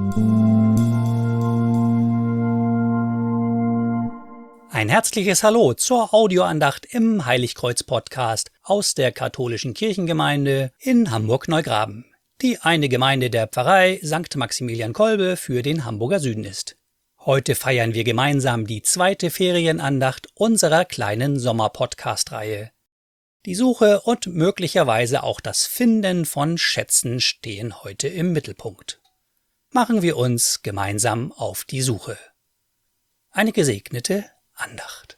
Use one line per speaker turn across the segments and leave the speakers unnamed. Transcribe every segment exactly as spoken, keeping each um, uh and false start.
Ein herzliches Hallo zur Audioandacht im Heiligkreuz-Podcast aus der katholischen Kirchengemeinde in Hamburg-Neugraben, die eine Gemeinde der Pfarrei Sankt Maximilian Kolbe für den Hamburger Süden ist. Heute feiern wir gemeinsam die zweite Ferienandacht unserer kleinen Sommer-Podcast-Reihe. Die Suche und möglicherweise auch das Finden von Schätzen stehen heute im Mittelpunkt. Machen wir uns gemeinsam auf die Suche. Eine gesegnete Andacht.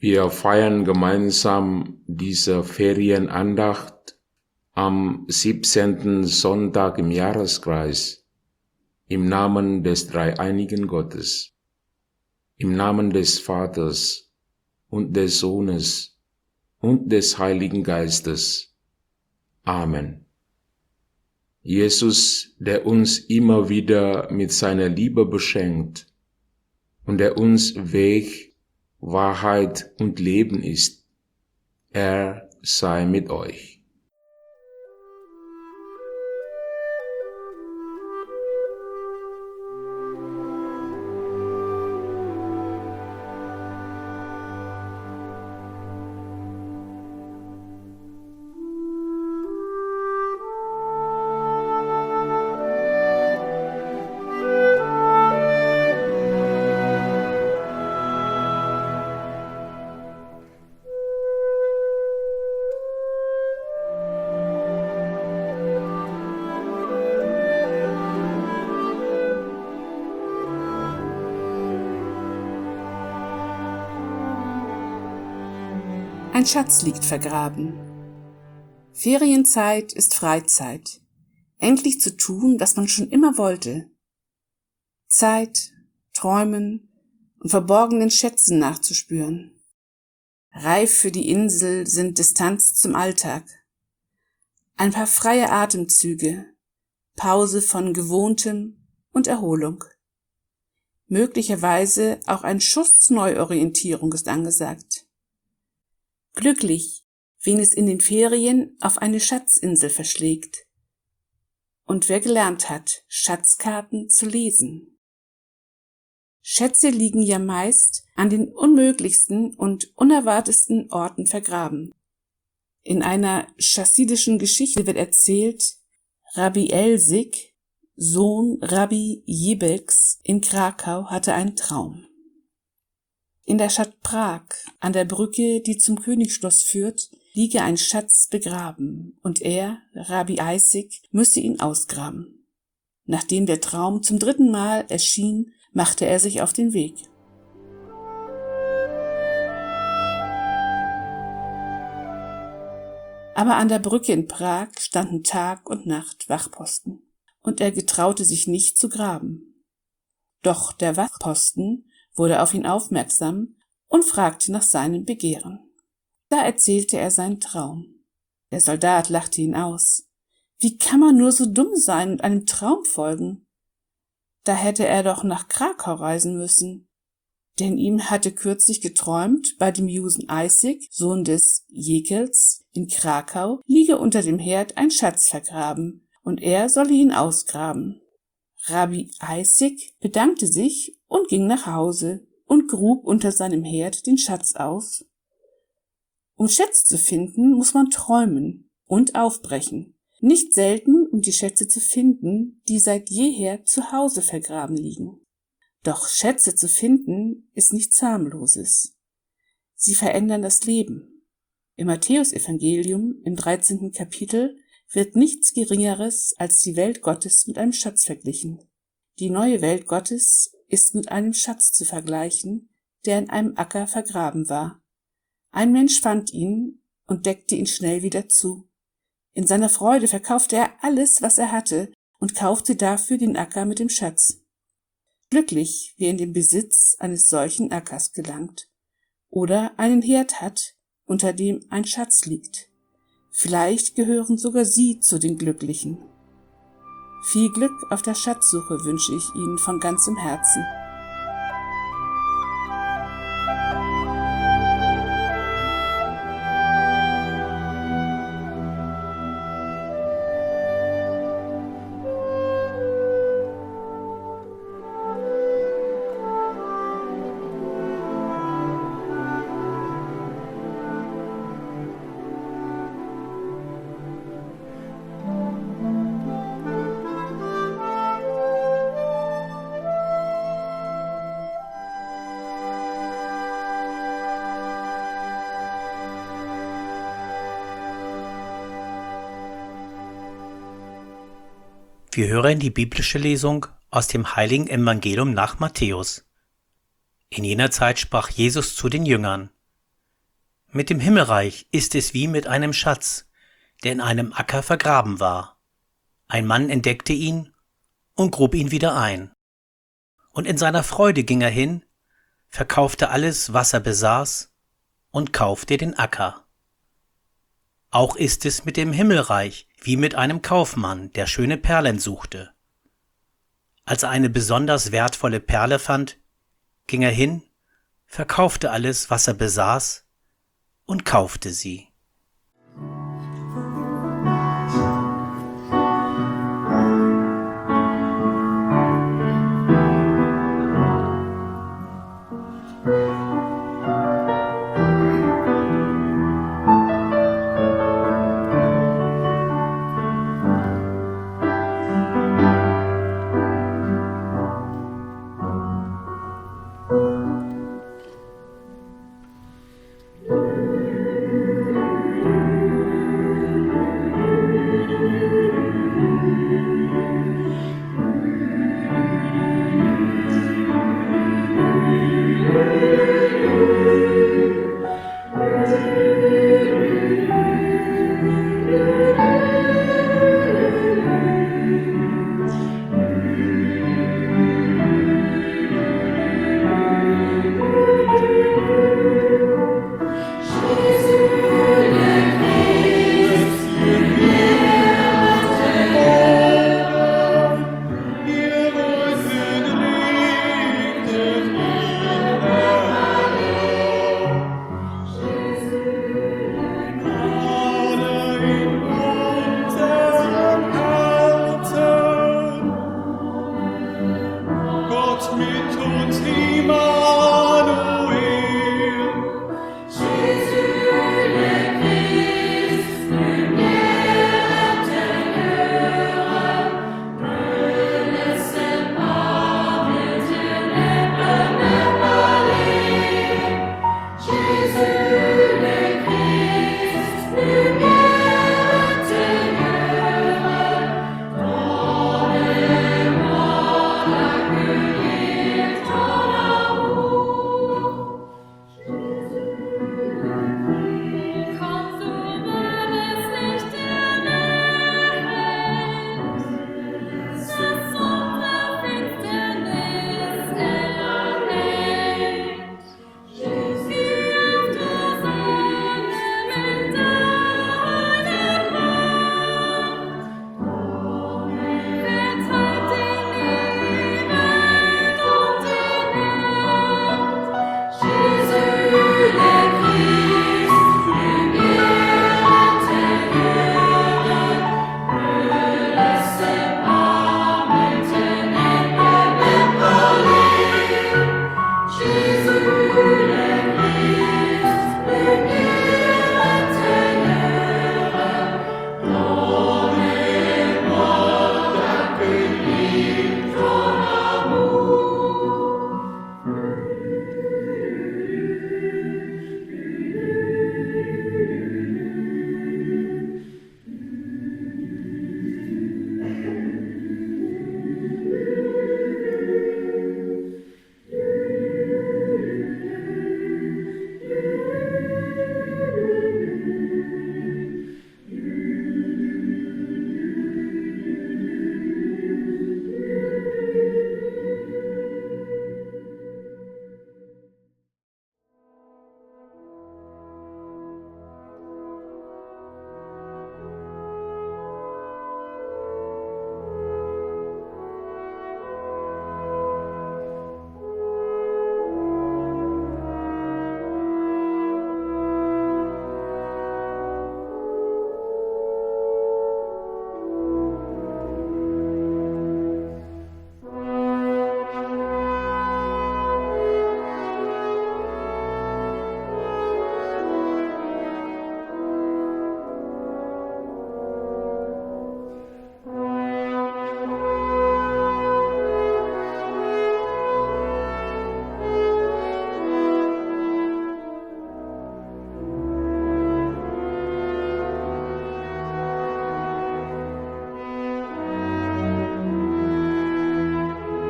Wir feiern gemeinsam diese Ferienandacht am siebzehnten Sonntag im Jahreskreis, im Namen des dreieinigen Gottes, im Namen des Vaters und des Sohnes und des Heiligen Geistes. Amen. Jesus, der uns immer wieder mit seiner Liebe beschenkt und der uns Weg, Wahrheit und Leben ist, er sei mit euch.
Ein Schatz liegt vergraben. Ferienzeit ist Freizeit. Endlich zu tun, was man schon immer wollte. Zeit, träumen und verborgenen Schätzen nachzuspüren. Reif für die Insel sind Distanz zum Alltag. Ein paar freie Atemzüge, Pause von Gewohntem und Erholung. Möglicherweise auch ein Schuss Neuorientierung ist angesagt. Glücklich, wen es in den Ferien auf eine Schatzinsel verschlägt. Und wer gelernt hat, Schatzkarten zu lesen. Schätze liegen ja meist an den unmöglichsten und unerwartetsten Orten vergraben. In einer chassidischen Geschichte wird erzählt, Rabbi Elsig, Sohn Rabbi Jebels in Krakau, hatte einen Traum. In der Stadt Prag, an der Brücke, die zum Königsschloss führt, liege ein Schatz begraben, und er, Rabbi Isaac, müsse ihn ausgraben. Nachdem der Traum zum dritten Mal erschien, machte er sich auf den Weg. Aber an der Brücke in Prag standen Tag und Nacht Wachposten, und er getraute sich nicht zu graben. Doch der Wachposten wurde auf ihn aufmerksam und fragte nach seinem Begehren. Da erzählte er seinen Traum. Der Soldat lachte ihn aus. Wie kann man nur so dumm sein und einem Traum folgen? Da hätte er doch nach Krakau reisen müssen. Denn ihm hatte kürzlich geträumt, bei dem Juden Isaac, Sohn des Jekels, in Krakau, liege unter dem Herd ein Schatz vergraben, und er solle ihn ausgraben. Rabbi Isaac bedankte sich und ging nach Hause und grub unter seinem Herd den Schatz aus. Um Schätze zu finden, muss man träumen und aufbrechen. Nicht selten, um die Schätze zu finden, die seit jeher zu Hause vergraben liegen. Doch Schätze zu finden ist nichts Harmloses. Sie verändern das Leben. Im Matthäusevangelium im dreizehnten Kapitel wird nichts Geringeres als die Welt Gottes mit einem Schatz verglichen. Die neue Welt Gottes ist mit einem Schatz zu vergleichen, der in einem Acker vergraben war. Ein Mensch fand ihn und deckte ihn schnell wieder zu. In seiner Freude verkaufte er alles, was er hatte, und kaufte dafür den Acker mit dem Schatz. Glücklich, wer in den Besitz eines solchen Ackers gelangt oder einen Herd hat, unter dem ein Schatz liegt. Vielleicht gehören sogar Sie zu den Glücklichen. Viel Glück auf der Schatzsuche wünsche ich Ihnen von ganzem Herzen.
Wir hören die biblische Lesung aus dem heiligen Evangelium nach Matthäus. In jener Zeit sprach Jesus zu den Jüngern:
Mit dem Himmelreich ist es wie mit einem Schatz, der in einem Acker vergraben war. Ein Mann entdeckte ihn und grub ihn wieder ein. Und in seiner Freude ging er hin, verkaufte alles, was er besaß, und kaufte den Acker. Auch ist es mit dem Himmelreich wie mit einem Kaufmann, der schöne Perlen suchte. Als er eine besonders wertvolle Perle fand, ging er hin, verkaufte alles, was er besaß, und kaufte sie.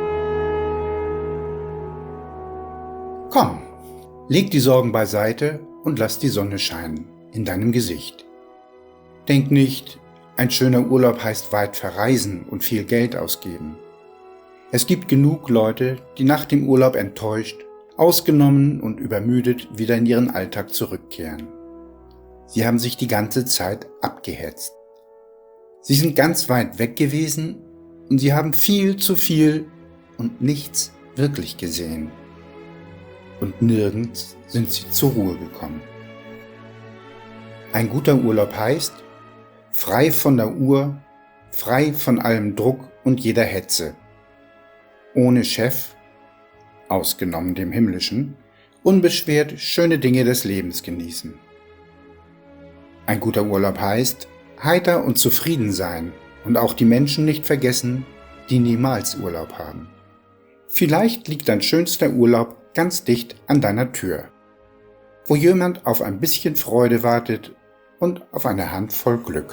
Komm, leg die Sorgen beiseite und lass die Sonne scheinen in deinem Gesicht. Denk nicht, ein schöner Urlaub heißt weit verreisen und viel Geld ausgeben. Es gibt genug Leute, die nach dem Urlaub enttäuscht, ausgenommen und übermüdet wieder in ihren Alltag zurückkehren. Sie haben sich die ganze Zeit abgehetzt. Sie sind ganz weit weg gewesen und sie haben viel zu viel und nichts wirklich gesehen. Und nirgends sind sie zur Ruhe gekommen. Ein guter Urlaub heißt, frei von der Uhr, frei von allem Druck und jeder Hetze. Ohne Chef, ausgenommen dem himmlischen, unbeschwert schöne Dinge des Lebens genießen. Ein guter Urlaub heißt, heiter und zufrieden sein und auch die Menschen nicht vergessen, die niemals Urlaub haben. Vielleicht liegt dein schönster Urlaub ganz dicht an deiner Tür, wo jemand auf ein bisschen Freude wartet und auf eine Handvoll Glück.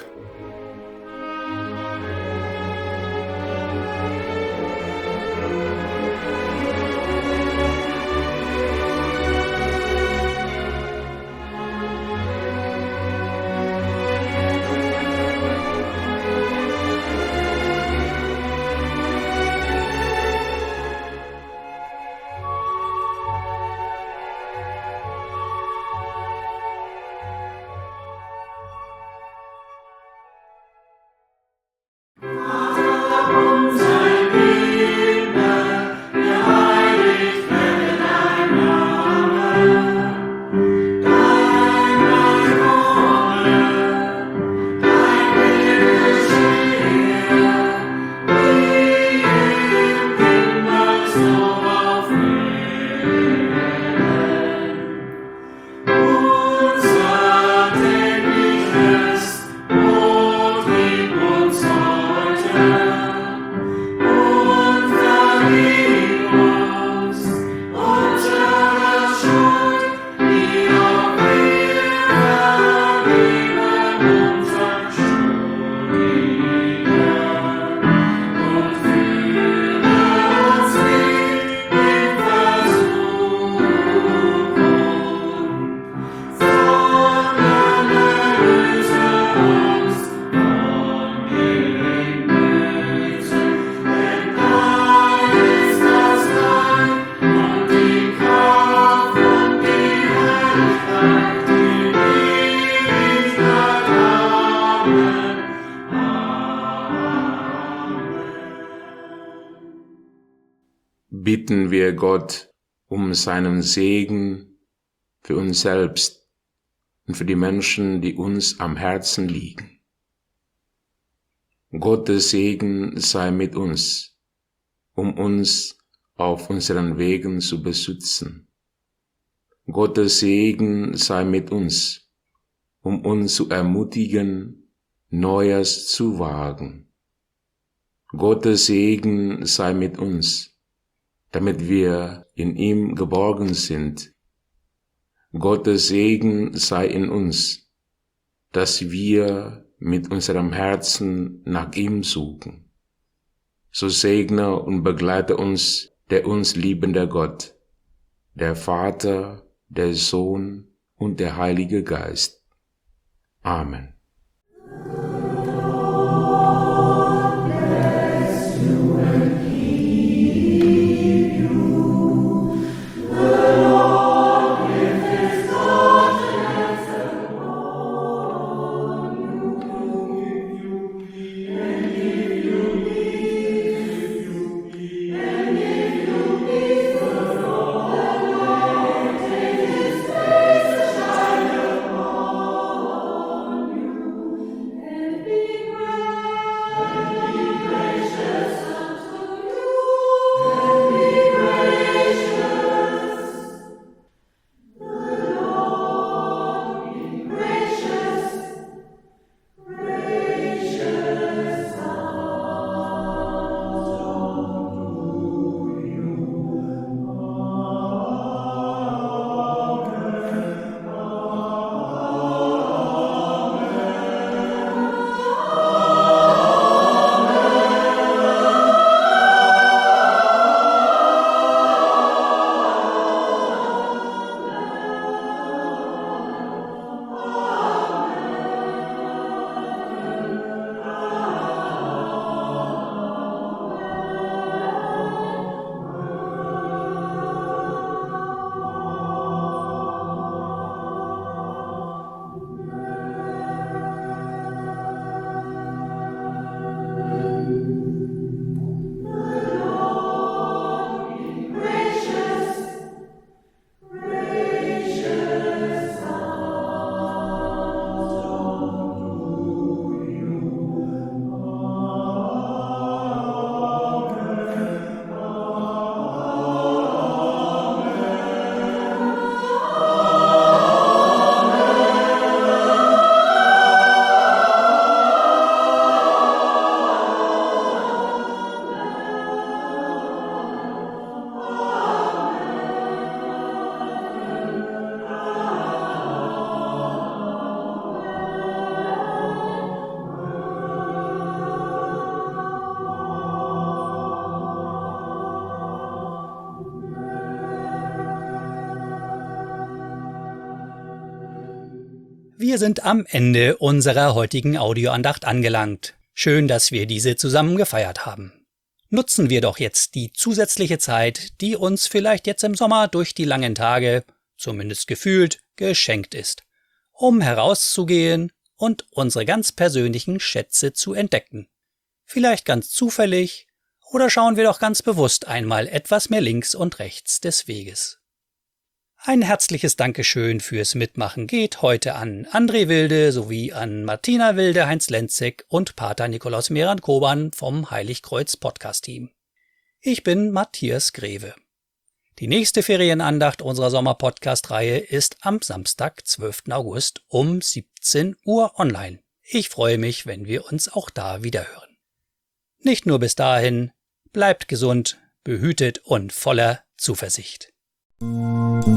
Bitten wir Gott um seinen Segen für uns selbst und für die Menschen, die uns am Herzen liegen. Gottes Segen sei mit uns, um uns auf unseren Wegen zu beschützen. Gottes Segen sei mit uns, um uns zu ermutigen, Neues zu wagen. Gottes Segen sei mit uns, damit wir in ihm geborgen sind. Gottes Segen sei in uns, dass wir mit unserem Herzen nach ihm suchen. So segne und begleite uns der uns liebende Gott, der Vater, der Sohn und der Heilige Geist. Amen.
Wir sind am Ende unserer heutigen Audioandacht angelangt. Schön, dass wir diese zusammen gefeiert haben. Nutzen wir doch jetzt die zusätzliche Zeit, die uns vielleicht jetzt im Sommer durch die langen Tage, zumindest gefühlt, geschenkt ist, um herauszugehen und unsere ganz persönlichen Schätze zu entdecken. Vielleicht ganz zufällig, oder schauen wir doch ganz bewusst einmal etwas mehr links und rechts des Weges. Ein herzliches Dankeschön fürs Mitmachen geht heute an André Wilde sowie an Martina Wilde, Heinz Lenzig und Pater Nikolaus Meran-Koban vom Heiligkreuz-Podcast-Team. Ich bin Matthias Greve. Die nächste Ferienandacht unserer Sommer-Podcast-Reihe ist am Samstag, zwölften August um siebzehn Uhr online. Ich freue mich, wenn wir uns auch da wiederhören. Nicht nur bis dahin, bleibt gesund, behütet und voller Zuversicht.